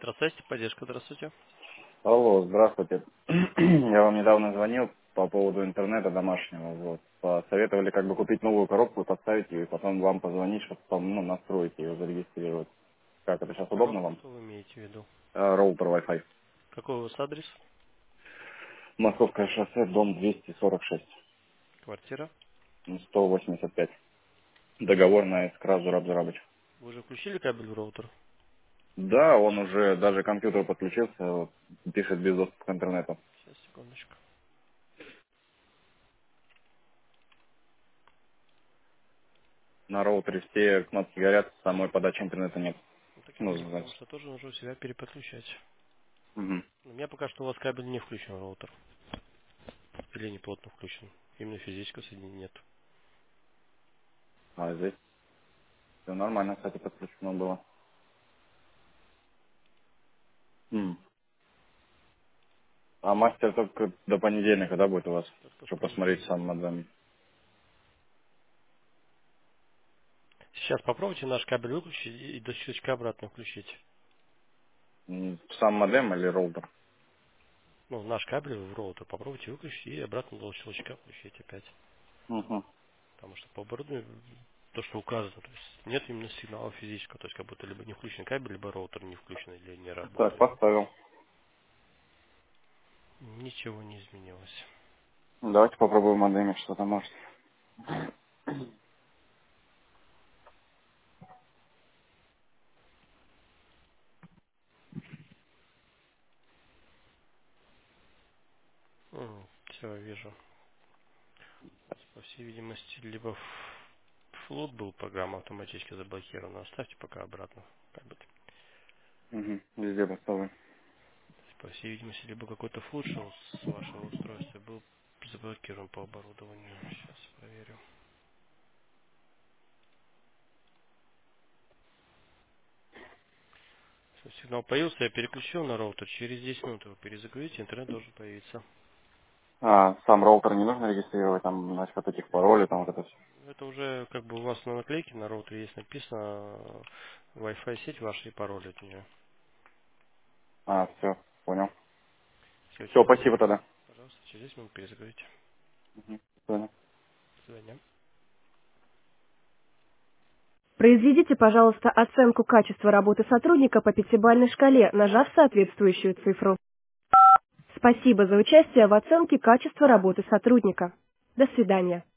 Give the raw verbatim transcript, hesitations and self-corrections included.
Здравствуйте, поддержка, здравствуйте. Алло, здравствуйте. Я вам недавно звонил по поводу интернета домашнего. Вот. Посоветовали как бы купить новую коробку, поставить ее, и потом вам позвонить, чтобы потом, ну, настроить ее, зарегистрировать. Как это сейчас удобно Коробку, вам? что вы имеете в виду? Э, Роутер Wi-Fi. Какой у вас адрес? Московское шоссе, дом двести сорок шесть, Квартира? сто восемьдесят пять. Договор на Искра Зураб Зурабыч. Вы уже включили кабель в роутер? Да, он уже даже к компьютеру подключился, вот, пишет без доступа к интернету. Сейчас, секундочку. На роутере все кнопки горят, самой подачи интернета нет. Ну, так я Ну, могу, потому значит. что тоже нужно себя переподключать. Мгм. У меня пока что у вас кабель не включен в роутер. Или не плотно включен. Именно физического соединения нет. А здесь все нормально, кстати, подключено было. М. А мастер только до понедельника, да, будет у вас? Только в Чтобы посмотреть понедельник. сам модем. Сейчас попробуйте наш кабель выключить и до щелчка обратно включить. М, Сам модем или роутер? Ну, наш кабель в роутер попробуйте выключить и обратно до щелчка включить опять. Угу. Потому что по оборудованию то, что указано, то есть нет именно сигнала физического, то есть как будто либо не включен кабель, либо роутер не включен или не Так, работает. поставил. Ничего не изменилось. Давайте попробуем модеме, что то может. Все, вижу. По всей видимости, либо ф- флот был, программа автоматически заблокирована. Оставьте пока обратно кабель. То Угу. Везде поставлю. есть, по всей видимости, либо какой-то флот шел с вашего устройства, был заблокирован по оборудованию. Сейчас проверю. Всё, сигнал появился, я переключил на роутер. Через десять минут его перезагрузите, интернет должен появиться. А, сам роутер не нужно регистрировать, там, значит, вот этих паролей, там вот это все. Это уже как бы у вас на наклейке на роутере есть написано э, Wi-Fi сеть ваша и пароль от нее. А, все, понял. Все, Все, через десять спасибо тогда. пожалуйста, через десять минут перезагрузите. Мгм. До свидания. До свидания. Произведите, пожалуйста, оценку качества работы сотрудника по пятибалльной шкале, нажав соответствующую цифру. Спасибо за участие в оценке качества работы сотрудника. До свидания.